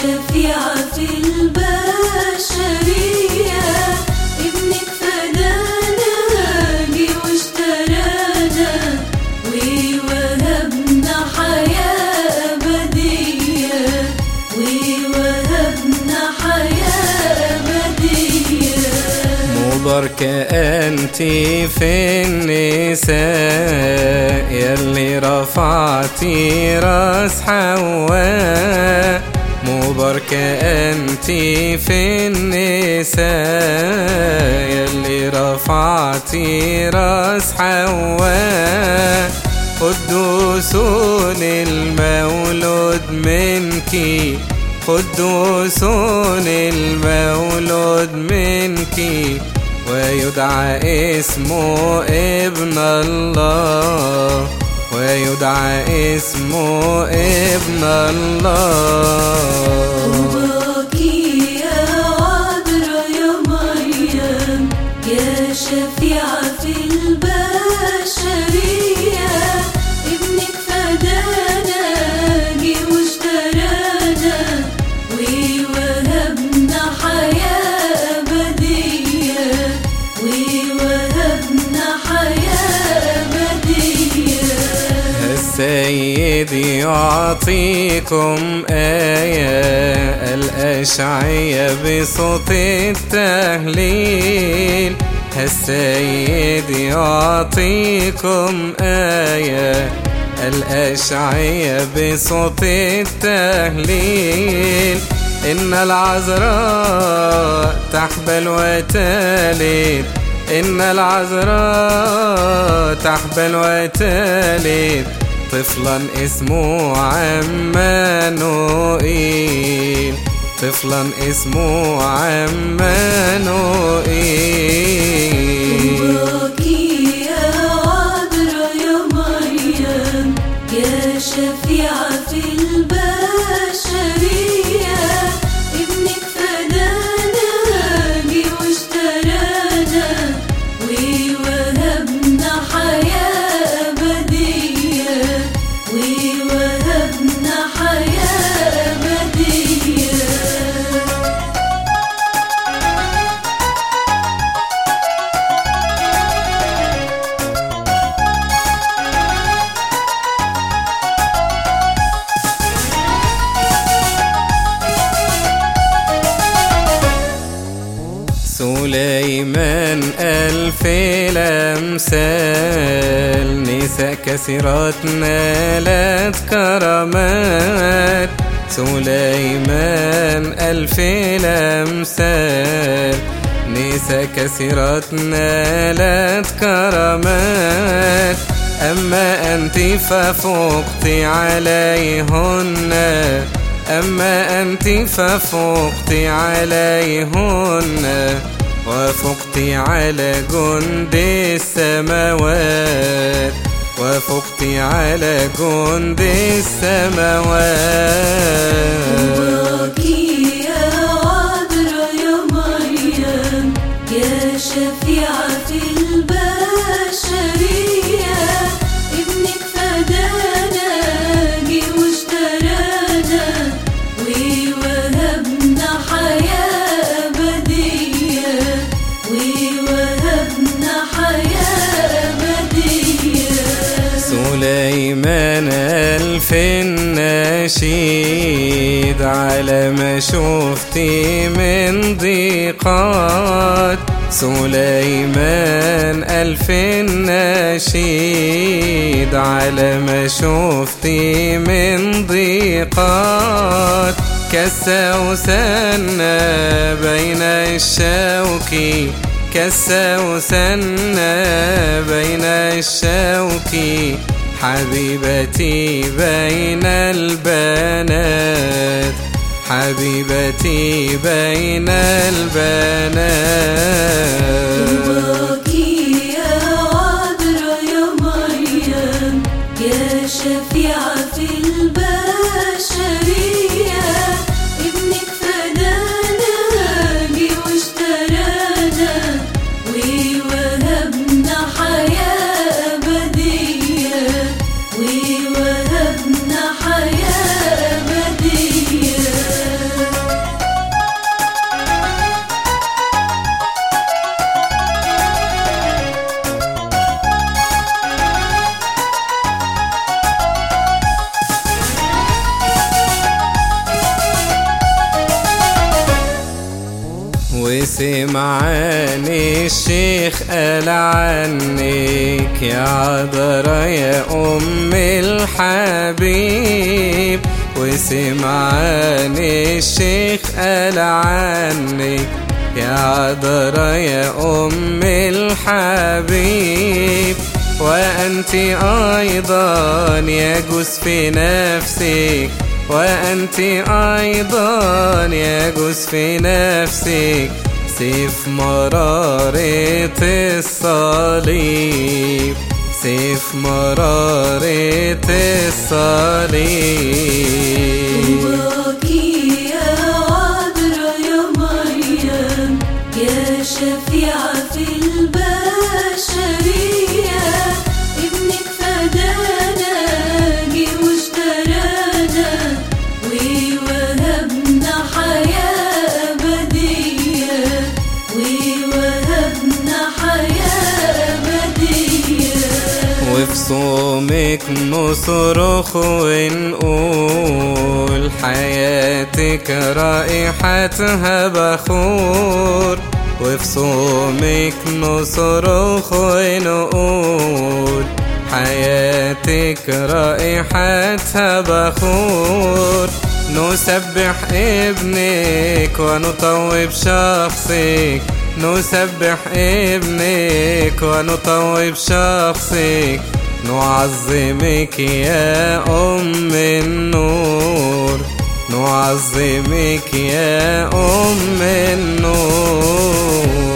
شفيعة في البشرية، ابنك فدانا جه واشترانا ووهبنا حياة أبدية، ووهبنا حياة أبدية. مباركة أنت في النساء يلي رفعتي راس حواء، مباركة أنت في النساء يلي رفعتي راس حواء. قدوسون المولود منكِ، قدوسون المولود منكِ، ويدعى اسمه ابن الله، ويدعى اسمه ابن الله. طوباكي يا عذراء يا مريم، يا شفيعة في البشرية، ابنك فدانا جه واشترانا ووهبنا حياة أبدية، ووهبنا حياة أبدية. السيد يعطيكم آية، الأشعية بصوت التهليل. السيد يعطيكم آية، الأشعية بصوت التهليل. إن العذراء تحبل وتلد، إن العذراء تحبل وتلد طفلا اسمه عمانوئيل، طفلا اسمه عمانوئيل. طوباكي يا عذراء يا مريم، يا شفيعة في البشرية، ابنك فدانا جه واشترانا ووهبنا حياة أبدية، ووهبنا حياة أبدية. سليمان ألف الأمثال، نساء كثيرات نالت كرامات. سليمان ألف الأمثال، نساء كثيرات نالت كرامات. أما أنت ففقت عليهن، أما أنت ففقت عليهن، وفقت على جند السماوات، وفقت على جند السماوات. طوباكي يا عذراء يا مريم، يا شفيعة في البشرية، ابنك فدانا جه واشترانا ووهبنا حياة أبدية، ووهبنا حياة أبدية. سليمان ألف النشيد على ما شفتي من ضيقات. سليمان ألف النشيد على ما شفتي من ضيقات. كالسوسن بين الشوك، كالسوسن بين الشوك، حبيبتي بين البنات، حبيبتي بين البنات. طوباكي يا عذراء يا مريم، يا شفيعة في البشرية، ابنك فدانا جه واشترانا ووهبنا حياة أبدية، ووهبنا حياة أبدية. وسمعاني الشيخ قال عنك يا عذرا يا أم الحبيب. وسمعاني الشيخ قال عنك يا عذرا يا أم الحبيب. وأنت أيضا يجوز في نفسك، وأنت أيضا يجوز في نفسك سيف مرارة الصليب، سيف مرارة الصليب. طوباكي يا عذرا يا مريم يا شفيعة في البشرية. ابنك فدانا جه واشترانا ووهبنا حياة أبدية، ووهبنا حياة أبدية. وفي صومك نصرخ ونقول حياتك رائحتها بخور. وفي صومك نصرخ ونقول حياتك رائحتها بخور. نسبح ابنك ونطوب شخصك، نسبح ابنك ونطوب شخصك. نعظمك يا أم النور، نعظمك يا أم النور.